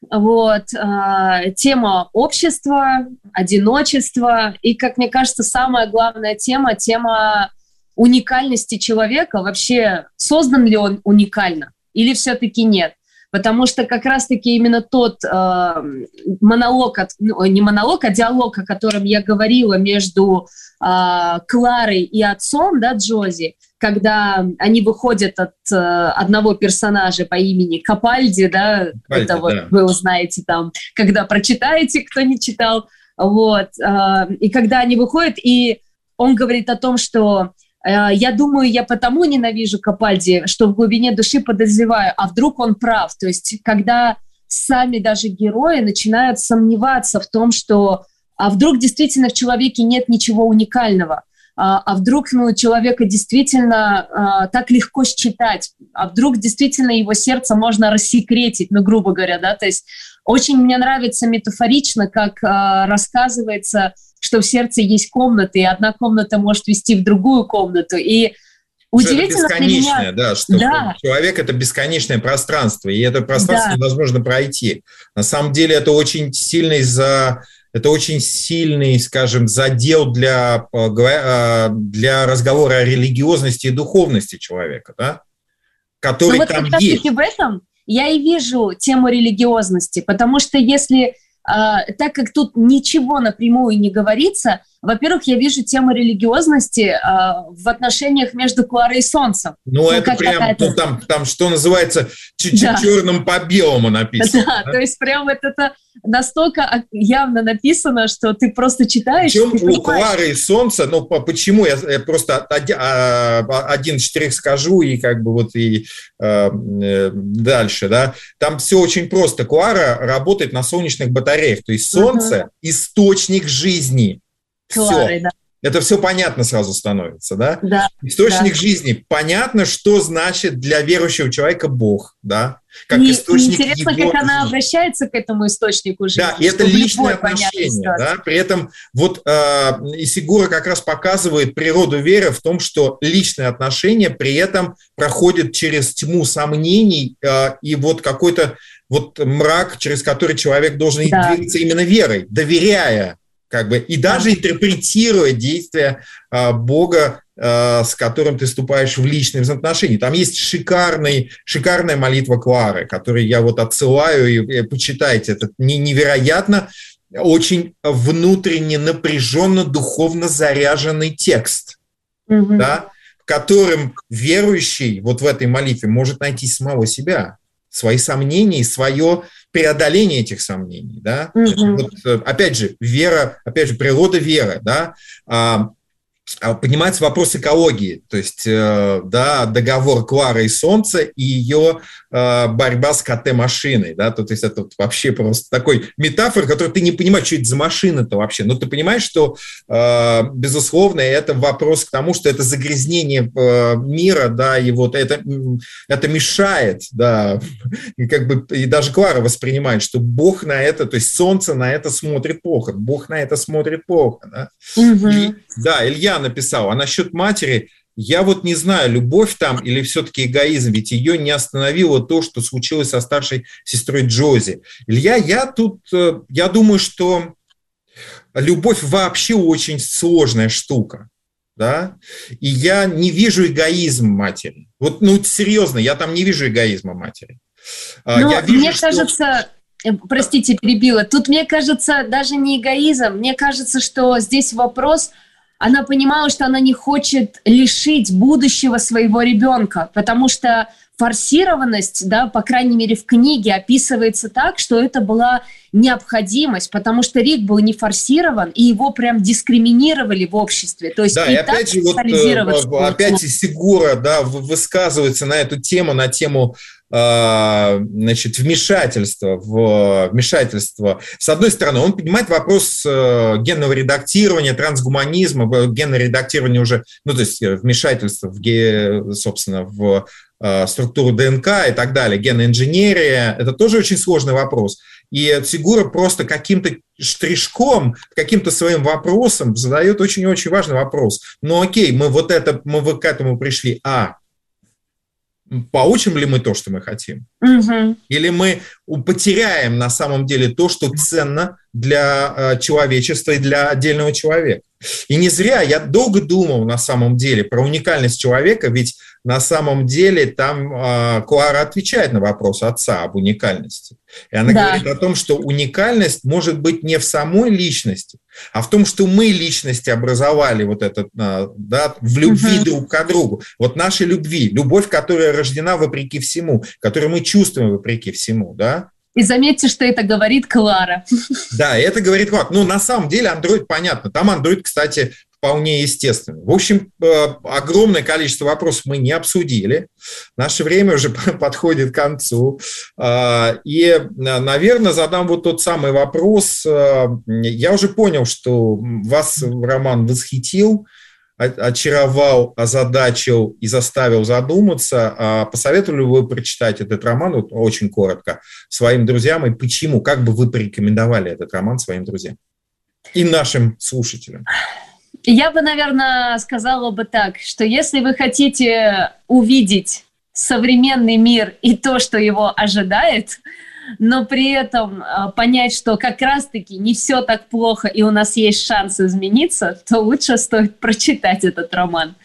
[SPEAKER 3] тема общества, одиночества, и, как мне кажется, самая главная тема уникальности человека, вообще создан ли он уникально или все-таки нет. Потому что как раз-таки именно тот диалог, о котором я говорила между Кларой и отцом, да, Джози, когда они выходят от одного персонажа по имени Капальди, да, это вот да. Вы узнаете там, когда прочитаете, кто не читал, и когда они выходят, и он говорит о том, что я думаю, я потому ненавижу Капальди, что в глубине души подозреваю, а вдруг он прав. То есть, когда сами даже герои начинают сомневаться в том, что а вдруг действительно в человеке нет ничего уникального, а вдруг человека действительно так легко считать, а вдруг действительно его сердце можно рассекретить, грубо говоря, да, то есть очень мне нравится метафорично, как рассказывается, что в сердце есть комната, и одна комната может вести в другую комнату. И удивительно
[SPEAKER 2] это бесконечное,
[SPEAKER 3] для меня...
[SPEAKER 2] да, что человек — это бесконечное пространство, и это пространство невозможно пройти. На самом деле это очень сильно из-за это очень сильный, скажем, задел для разговора о религиозности и духовности человека, да? Который
[SPEAKER 3] вот
[SPEAKER 2] там
[SPEAKER 3] как
[SPEAKER 2] есть.
[SPEAKER 3] В этом я и вижу тему религиозности, потому что если, так как тут ничего напрямую не говорится, во-первых, я вижу тему религиозности в отношениях между Кларой и Солнцем.
[SPEAKER 2] Ну, это прям, там, что называется, черным по белому написано.
[SPEAKER 3] Да, то есть прям это настолько явно написано, что ты просто читаешь.
[SPEAKER 2] Причем у Клары и Солнца, ну, почему, я просто один штрих скажу, и как бы вот и дальше, да, там все очень просто. Клара работает на солнечных батареях, то есть Солнце – источник жизни.
[SPEAKER 3] Клары, да.
[SPEAKER 2] Это все понятно сразу становится, да?
[SPEAKER 3] Да.
[SPEAKER 2] Источник жизни. Понятно, что значит для верующего человека Бог, да? Как
[SPEAKER 3] и
[SPEAKER 2] источник
[SPEAKER 3] интересно,
[SPEAKER 2] его
[SPEAKER 3] как она
[SPEAKER 2] жизни.
[SPEAKER 3] Обращается к этому источнику жизни.
[SPEAKER 2] Да, и это личное отношение, да? При этом вот Исигура как раз показывает природу веры в том, что личные отношения при этом проходят через тьму сомнений и вот какой-то вот мрак, через который человек должен двигаться именно верой, доверяя, как бы, и даже интерпретируя действия Бога, с которым ты вступаешь в личные взаимоотношения. Там есть шикарная молитва Клары, которую я вот отсылаю, и почитайте. Это невероятно, очень внутренне напряженно, духовно заряженный текст, да, в котором верующий вот в этой молитве может найти самого себя, свои сомнения, свое преодоление этих сомнений, да. Вот, опять же, вера, природа веры, да, поднимается вопрос экологии, то есть, да, договор Клары и Солнца и ее борьба с КТ-машиной, да, то есть это вообще просто такой метафор, который ты не понимаешь, что это за машина-то вообще, но ты понимаешь, что, безусловно, это вопрос к тому, что это загрязнение мира, да, и вот это мешает, да, и как бы и даже Клара воспринимает, что Бог на это, то есть Солнце на это смотрит плохо, Бог на это смотрит плохо, да. И, да, Илья написал, а насчет матери, я вот не знаю, любовь там или все-таки эгоизм, ведь ее не остановило то, что случилось со старшей сестрой Джози. Илья, я думаю, что любовь вообще очень сложная штука, да, и я не вижу эгоизм матери. Вот, ну, серьезно, я там не вижу эгоизма матери.
[SPEAKER 3] Я вижу, мне кажется... Простите, перебила. Тут, мне кажется, даже не эгоизм. Мне кажется, что здесь вопрос... Она понимала, что она не хочет лишить будущего своего ребенка, потому что форсированность, да, по крайней мере, в книге описывается так, что это была необходимость, потому что Рик был не форсирован, и его прям дискриминировали в обществе. То есть,
[SPEAKER 2] да, и опять же, вот, опять Исигура, да, высказывается на эту тему, на тему значит, вмешательства. С одной стороны, он поднимает вопрос генного редактирования, трансгуманизма, генное редактирование уже, ну, то есть вмешательство, собственно, в структуру ДНК и так далее, генная инженерия, это тоже очень сложный вопрос. И Исигура просто каким-то штришком, каким-то своим вопросом задает очень-очень важный вопрос. Ну окей, мы к этому пришли, получим ли мы то, что мы хотим? Или мы потеряем на самом деле то, что ценно для человечества и для отдельного человека? И не зря я долго думал на самом деле про уникальность человека, ведь на самом деле там Клара отвечает на вопрос отца об уникальности. И она говорит о том, что уникальность может быть не в самой личности, а в том, что мы личности образовали вот этот, да, в любви друг к другу. Вот нашей любви, любовь, которая рождена вопреки всему, которую мы чувствуем вопреки всему, да.
[SPEAKER 3] И заметьте, что это говорит Клара.
[SPEAKER 2] Да, это говорит Клара. Ну, на самом деле, Android понятно. Там Android, кстати, вполне естественно. В общем, огромное количество вопросов мы не обсудили. Наше время уже подходит к концу. И, наверное, задам вот тот самый вопрос. Я уже понял, что вас роман восхитил, очаровал, озадачил и заставил задуматься. Посоветовали вы прочитать этот роман, вот, очень коротко, своим друзьям, и почему? Как бы вы порекомендовали этот роман своим друзьям и нашим слушателям?
[SPEAKER 3] Я бы, наверное, сказала бы так, что если вы хотите увидеть современный мир и то, что его ожидает, но при этом понять, что как раз-таки не все так плохо, и у нас есть шанс измениться, то лучше стоит прочитать этот роман.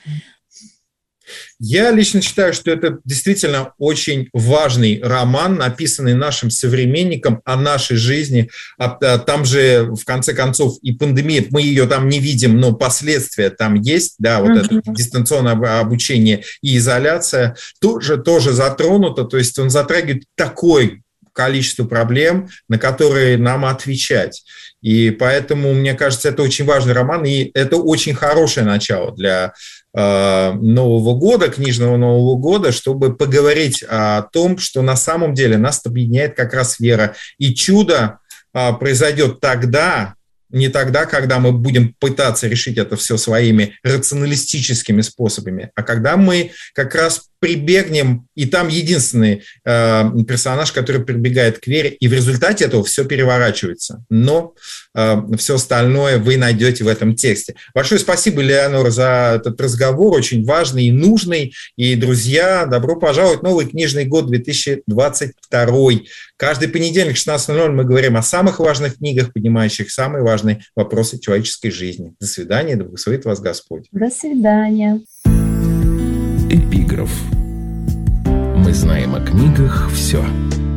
[SPEAKER 2] Я лично считаю, что это действительно очень важный роман, написанный нашим современником о нашей жизни. Там же, в конце концов, и пандемия, мы ее там не видим, но последствия там есть, да, вот это дистанционное обучение и изоляция тоже затронуто, то есть он затрагивает такое количество проблем, на которые нам отвечать. И поэтому, мне кажется, это очень важный роман, и это очень хорошее начало для Нового года, книжного Нового года, чтобы поговорить о том, что на самом деле нас объединяет как раз вера. И чудо произойдет тогда, не тогда, когда мы будем пытаться решить это все своими рационалистическими способами, а когда мы как раз прибегнем, и там единственный персонаж, который прибегает к вере, и в результате этого все переворачивается. Но все остальное вы найдете в этом тексте. Большое спасибо, Элеонора, за этот разговор, очень важный и нужный. И, друзья, добро пожаловать в новый книжный год 2022. Каждый понедельник в 16:00 мы говорим о самых важных книгах, поднимающих самые важные вопросы человеческой жизни. До свидания, да благословит вас Господь.
[SPEAKER 3] До свидания.
[SPEAKER 1] Эпиграф. Мы знаем о книгах все.